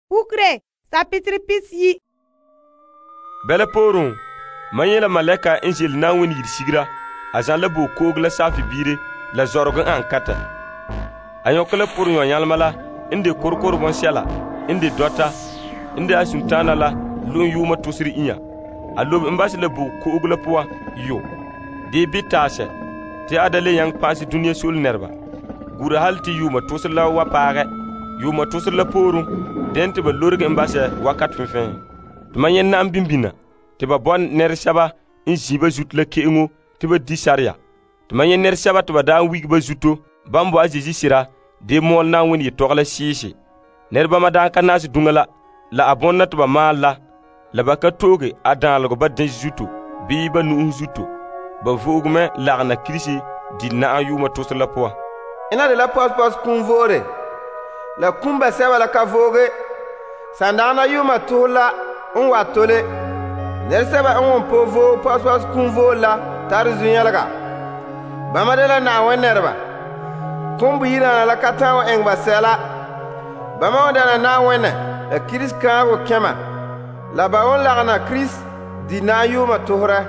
Pukre, sapitri pis yi. Bela porun, manye la maleka injil na wini yir sigra, azan la bo koog la safi bire, la zorgan an kata. Ayok la porun yon yalmala, inde korkor bon siala, inde dota, inde asuntana la, lun yuma tusri inya. Alob mbasi la bo koog la puwa, yo. De bitase, te adale yang pasi dunia sul nerba. Gura halti yuma tusri la wapare, yuma tusri la porun, dente ba lorge mbasi wakat fin. Tuma yen na bimbina tiba bon ner saba in ziba zut la kengo tiba di sharia tuma yen ner saba tiba da wig ba zuto bambo azizi sira de mol na woni tokla sisi ner ba madan kana si dungala la abonna tiba mala la baka toge adan la ba de zuto bi ba nu zuto ba vogme la na krisi di na ayuma tosla po ina de la pos kunvore la kumba saba la kavoge sandana yuma tola on wa tole ner seba on povo pas kunvo la tar zunyalaga bamadela na wenerba kumbu yina la katawa en basela bamawda na wene la kris kago kema la baon la na kris dina yuma tohra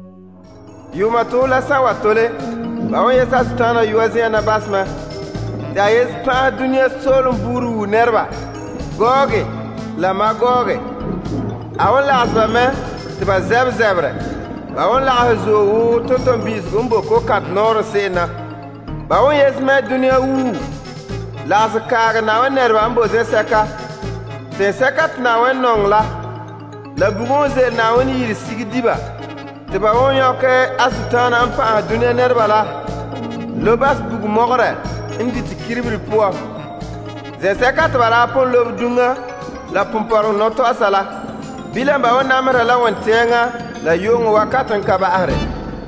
yuma tola sawa tole bawon yesa stana yuazi na basma da yes pa dunya solum buru nerba goge la magoge awon la asbame tiba zebre bawon la hazo tonton bis gumbo ko kat nor sena bawon yesme dunia wu la zakar na waner bambo seka te sekat na wenong la bugon ze na woni yir sigidiba tiba won yoke asutana ampa dunia nerbala lobas bugu mogre indi tikiribri po ze sekat bala pon lob dunga la pomparo noto asala bilamba wona mara la wantenga la yongo wakatan ka ba ahre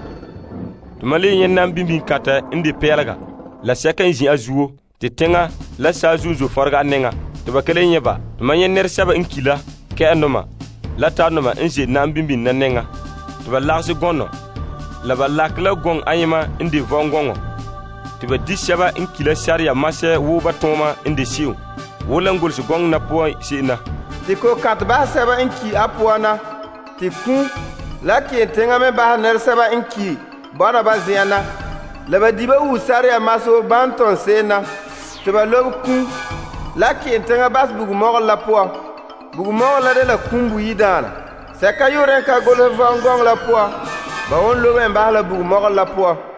tumali yen nam bimbi kata indi pelaga la sekan ji azuo te tenga la sazuzo forga nenga to bakele nyeba tumanyen ner saba inkila ke andoma la tanoma inje nam bimbi nanenga to balagsi gonno la balakla gong ayima indi vongongo to ba disaba inkila sharia mase wo batoma indi siu wolangol su gong na po sina tiko katba saba inki apwana tiku laki tenga me ba ner saba inki bana baziana la badiba usare maso banton sena to ba lobku laki tenga bas bugu mogol la po bugu mogol la de la kumbu yidana seka yoren ka golo vangong la po ba won lobe ba la bugu mogol la po